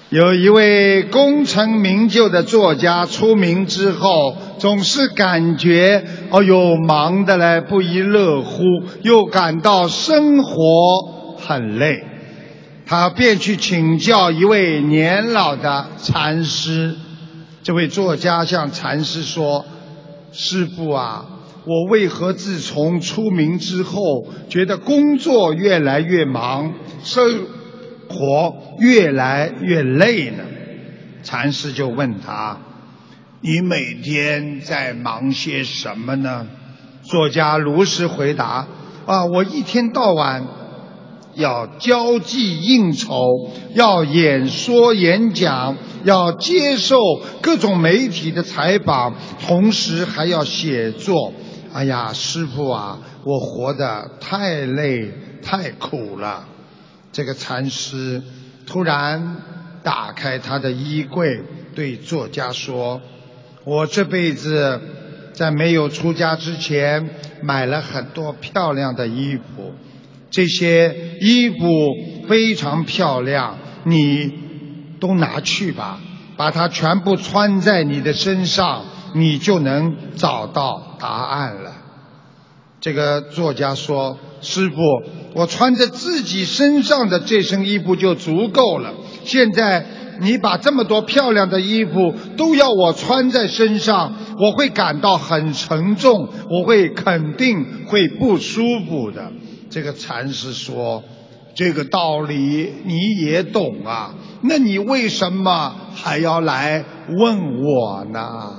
有一位功成名就的作家出名之后，总是感觉忙得来不亦乐乎，又感到生活很累。他便去请教一位年老的禅师。这位作家向禅师说：师父啊，我为何自从出名之后，觉得工作越来越忙，生活越来越累呢？禅师就问他：你每天在忙些什么呢？作家如实回答：我一天到晚要交际应酬，要演说演讲，要接受各种媒体的采访，同时还要写作。哎呀，师父啊，我活得太累太苦了。这个禅师突然打开他的衣柜，对作家说：我这辈子在没有出家之前，买了很多漂亮的衣服，这些衣服非常漂亮，你都拿去吧，把它全部穿在你的身上，你就能找到答案了。这个作家说：师父，我穿着自己身上的这身衣服就足够了，现在你把这么多漂亮的衣服都要我穿在身上，我会感到很沉重，我肯定会不舒服的。这个禅师说：这个道理你也懂啊，那你为什么还要来问我呢？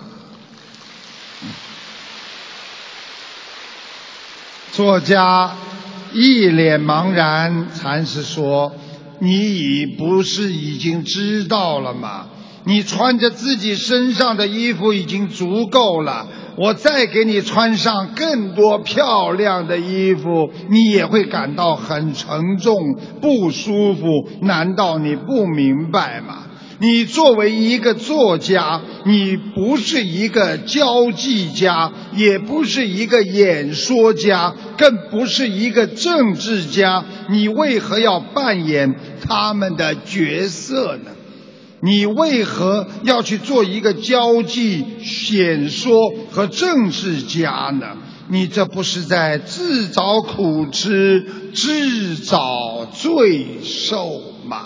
作家一脸茫然，禅师说：你不是已经知道了吗？你穿着自己身上的衣服已经足够了，我再给你穿上更多漂亮的衣服，你也会感到很沉重不舒服，难道你不明白吗？你作为一个作家，你不是一个交际家，也不是一个演说家，更不是一个政治家，你为何要扮演他们的角色呢？你为何要去做一个交际、演说和政治家呢？你这不是在自找苦吃、自找罪受吗？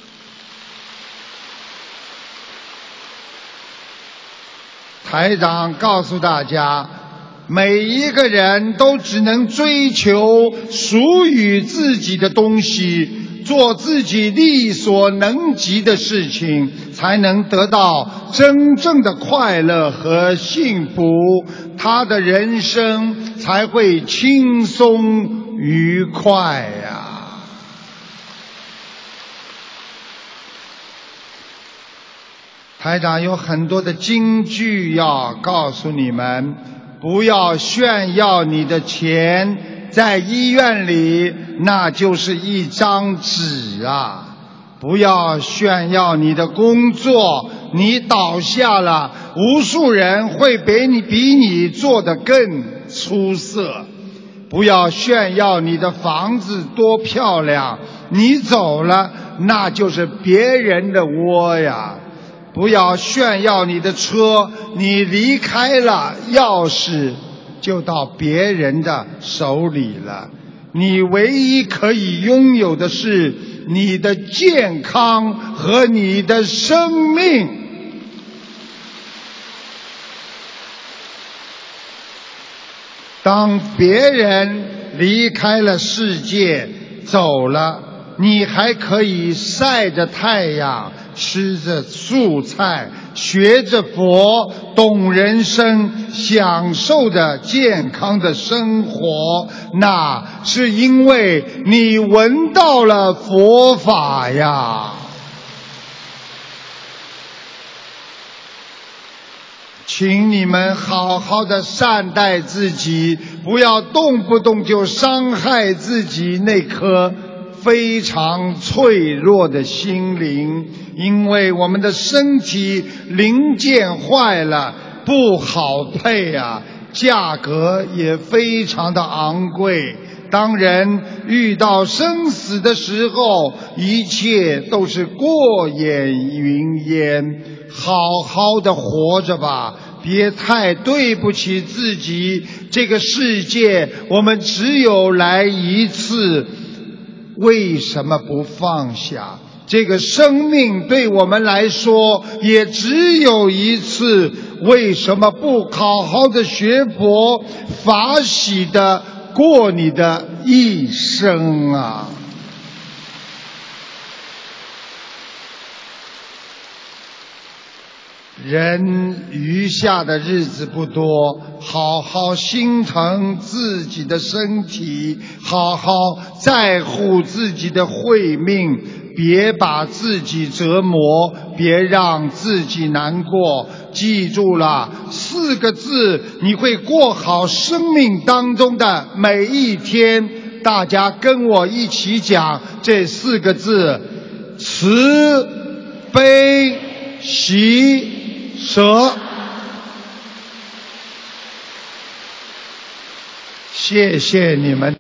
台长告诉大家，每一个人都只能追求属于自己的东西，做自己力所能及的事情，才能得到真正的快乐和幸福，他的人生才会轻松愉快呀。台长有很多的金句要告诉你们，不要炫耀你的钱，在医院里那就是一张纸啊。不要炫耀你的工作，你倒下了，无数人会比你做得更出色。不要炫耀你的房子多漂亮，你走了那就是别人的窝呀。不要炫耀你的车，你离开了，钥匙就到别人的手里了。你唯一可以拥有的是你的健康和你的生命。当别人离开了世界走了，你还可以晒着太阳，吃着素菜，学着佛，懂人生，享受着健康的生活，那是因为你闻到了佛法呀。请你们好好的善待自己，不要动不动就伤害自己那颗非常脆弱的心灵，因为我们的身体零件坏了不好配啊，价格也非常的昂贵， 当人遇到生死的时候，一切都是过眼云烟，好好的活着吧，别太对不起自己。这个世界我们只有来一次，为什么不放下？这个生命对我们来说也只有一次，为什么不好好的学佛，法喜的过你的一生啊？人余下的日子不多，好好心疼自己的身体，好好在乎自己的慧命，别把自己折磨，别让自己难过。记住了4个字，你会过好生命当中的每一天。大家跟我一起讲这4个字：慈悲喜舍。谢谢你们。